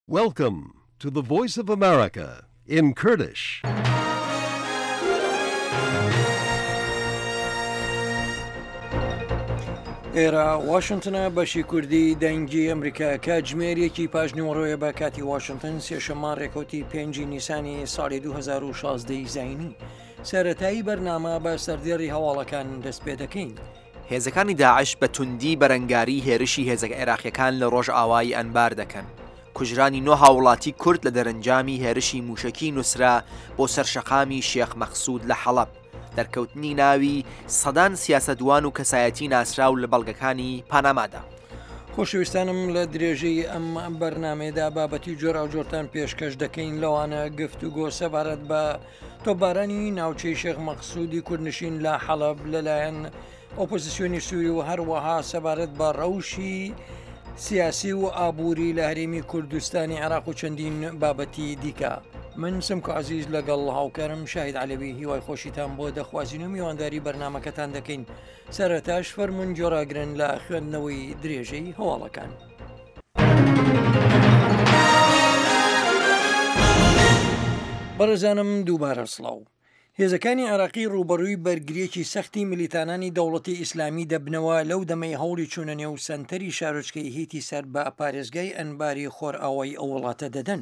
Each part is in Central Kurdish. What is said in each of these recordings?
Welcome to the Voice of America in Kurdish. ئێرە واشنگتنە بەشی کوردی دەنگی ئەمریکا کاتژمێریەکی پاژنیوەڕۆیە بە کاتی واشنگتن سێشەممان ڕێکوتی 5 نیسانی ساڵی 2016 زینی سەرەتایی بەرنامە بە سەردێڕی هەواڵەکان دەست پێ دەکەین. هێزەکانی داعش بە توندی بەرەنگاری هێرشی هێزەکە عێراقیەکان لە ڕۆژ ئاوایی ئەنبار دەکەن. کوژرانی 9 هاوڵاتی کورد لە دەرەنجامی هێرشی موشکی نووسرا بۆ سەرشەقامی شێخ مەخسوود لە حەڵەب، دەرکەوتنی ناوی سەدان سیاسەتوان و کەسایەتی ناسراو لە بەڵگەکانی پانامادا. خۆشەویستانم لە درێژەی ئەم بەرنامەیەدا بابەتی جۆرا و جۆرتان پێشکەش دەکەین لەوانە گفتوگۆ سەبارەت بە تۆپبارانی ناوچەی شێخ مەخسوودی کوردنشین لە حەڵەب لەلایەن ئۆپۆزیسیۆنی سووری و هەروەها سەبارەت بە ڕەوشی سیاسی و ئابووری لە هەرێمی کوردستانی عێراق و چەندین بابەتی دیکە. من سمکە عزیز لەگەڵ هاوکارم شاهید عەلەوی هیوای خۆشیتان بۆ دەخوازین و میوانداری بەرنامەکەتان دەکەین. سەرەتاش فەرمون جۆراگرن لە خوێندنەوەی درێژەی هەواڵەکان. بەڕێزانم دووبارە سڵاو. هێزەکانی عێراقی ڕوبەڕووی بەرگریەکی سەختی میلیتانانی دەوڵەتی ئیسلامی دەبنەوە لەو دەمەی هەوڵی چوونە نێو سەنتەری شارۆچکەی هیتی سەر بە پارێزگای ئەنباری خۆرئاوای ئەو وڵاتە دەدەن.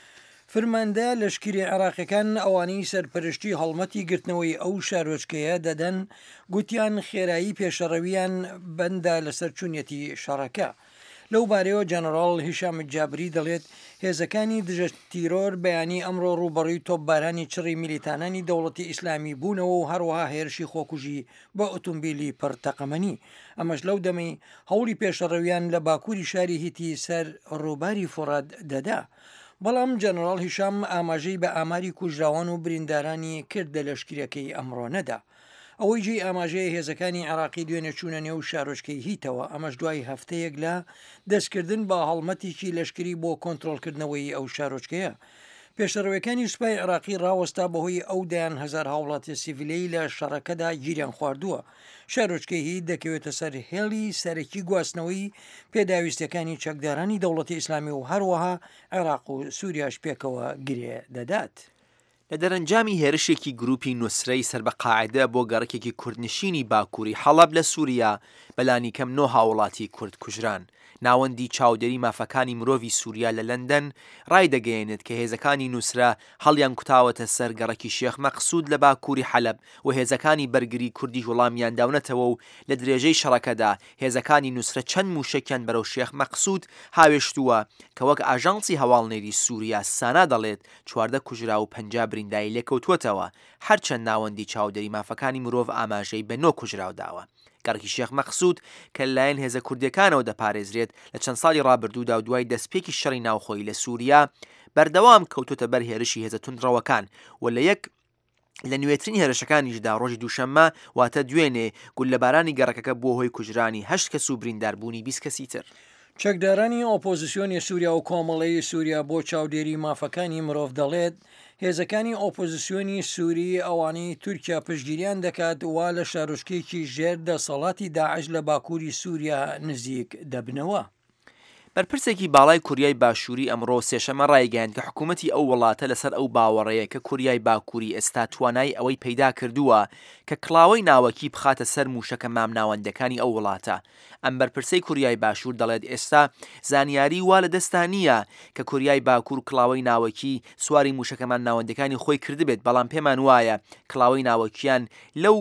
فرماندا لەشکری عێراقیەکان ئەوانەی سەرپەرشتی هەڵمەتی گرتنەوەی ئەو شارۆچکەیە دەدەن گوتیان خێرایی پێشەڕەویان بەندە لەسەر چوونەتی شەڕەکە. لەو بارەوە جەنەڕاڵ هیشام جابری دەڵێت هێزەکانی دژە تیرۆر بەیانی ئەمڕۆ ڕوبەڕووی تۆپبارانی چڕی میلیتانانی دەوڵەتی ئیسلامی بوونەوە و هەروەها هێرشی خۆکوژی بە ئۆتۆمبیلی پڕتەقەمەنی. ئەمەش لەو دەمەی هەوڵی پێشەڕەویان لە باکووری شاری هیتی سەر ڕووباری فورات دەدا. بەڵام جەنەڕاڵ هیشام ئاماژەی بە ئاماری کوژراوان و بریندارانی کرد لە لەشکریەکەی ئەمڕۆ نەدا. ئەوەی جێی ئاماژەیە هێزەکانی عێراقی دوێنێ چوونە نێو شارۆچکەی هیتەوە، ئەمەش دوای هەفتەیەک لە دەستکردن بە هەڵمەتێکی لەشکری بۆ کۆنتترۆلکردنەوەی ئەو شارۆچکەیە. پێشەڕەوەکانی سوپای عێراقی ڕاوەستا بەهۆی ئەو دایان هزار هاوڵاتی سیڤیلەی لە شەڕەکەدا گیریان خواردووە. شارۆچکەی هیت دەکەوێتە سەر هێڵی سەرەکی گواستنەوەی پێداویستەکانی چەکدارانی دەوڵەتی ئیسلامی و هەروەها عێراق و سووریاش پێکەوە گرێ دەدات. لە دەرەنجامی هێرشێکی گروپی نووسرەی سەر بە قاعدە بۆ گەڕێکێکی کوردنشینی باکووری حەڵەب لە سووریا بەلانی کەم 9 هاوڵاتی کورد کوژران. ناوەندی چاودێری مافەکانی مرۆڤی سووریا لە لەندەن ڕای دەگەیەنێت کە هێزەکانی نووسرا هەڵیان کوتاوەتە سەر گەڕێکی شێخ مەخسوود لە باکووری حەلەب و هێزەکانی بەرگری کوردی وەڵامیان داونەتەوە و لە درێژەی شەڕەکەدا هێزەکانی نووسرە چەند موشکیان بەرەو شێخ مەخسوود هاوێشتووە کە وەک ئاژانسی هەواڵنێری سووریا سانا دەڵێت 14 کوژرا و 50 بریندایی لێکەوتووەتەوە. هەرچەند ناوەندی چاودێری مافەکانی مرۆڤ ئاماژەی بە 9 کوژراو داوە. گەڕێکی شێخ مەخسوود کە لایەن هێزە کوردیەکانەوە دەپارێزرێت لە چەند ساڵی ڕابردوودا و دوای دەستپێکی شەڕی ناوخۆی لە سووریا بەردەوام کەوتوتە بەر هێرشی هێزە توندڕەوەکان و لە یەک لە نوێترین هێرشەکانیشدا ڕۆژی دووشەممە واتە دوێنێ گول لە بارانی گەڕەکەکە بۆ هۆی کوژرانی 8 کەس و برینداربوونی 20 کەسی تر. چەکدارانی ئۆپۆزیسیۆنی سووریا و کۆمەڵەی سووریا بۆ چاودێری مافەکانی مرۆڤ دەڵێت هێزەکانی ئۆپۆزیسیۆنی سووری ئەوانەی تورکیا پشتگیریان دەکات وا لە شارۆچکەیەکی ژێر دەسەڵاتی داعش لە باکووری سووریا نزیک دەبنەوە. بەرپرسێکی باڵای کوریای باشووری ئەمڕۆ سێشەمە ڕایگەیاند کە حکوومەتی ئەو وڵاتە لەسەر ئەو باوەڕەیە کە کوریای باکووری ئێستا توانای ئەوەی پەیدا کردووە کە کڵاوەی ناوەکی بخاتە سەر موشەکە مامناوەندەکانی ئەو وڵاتە. ئەم بەرپرسەی کوریای باشوور دەڵێت ئێستا زانیاری وا لە دەستانیە کە کوریای باکوور کڵاوەی ناوەکی سواری موشەکەمان ناوەندەکانی خۆی کردبێت، بەڵام پێمان وایە کڵاوەی ناوەکیان لەو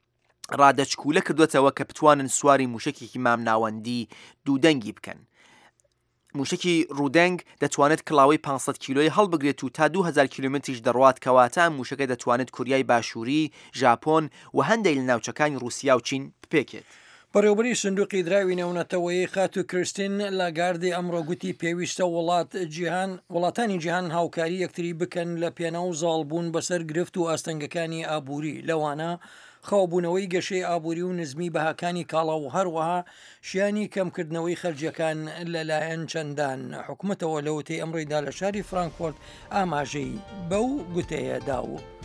ڕادەچکولە کردوێتەوە کە بتوانن سواری موشکێکی مامناوەندی دوودەنگی بکەن. موشکی ڕوودەنگ دەتوانێت کڵاوەی 500 کیلۆی هەڵبگرێت و تا 2000 کیلومتریش دەڕوات کەواتە موشەکە دەتوانێت کوریای باشووری، ژاپۆن و هەندێک لە ناوچەکانی رووسیا و چین بپێکێت. بەڕێوەبەری سندوقی دراوی نێونەتەوەی خات و کریستین لاگاردی ئەمڕۆ گوتی پێویستە وڵاتانی جیهان هاوکاری یەکتری بکەن لە پێناو زاڵبوون بەسەر گرفت و ئاستەنگەکانی ئابووری، لەوانە خاوبوونەوەی گەشەی ئابووری و نزمی بەهاکانی کاڵا و هەروەها شیانی کەمکردنەوەی خەرجیەکان لەلایەن چەندان حکوومەتەوە لەوتەی ئەمڕۆیدا لە شاری فرانکفورت ئاماژەی بەو گوتەیە داو.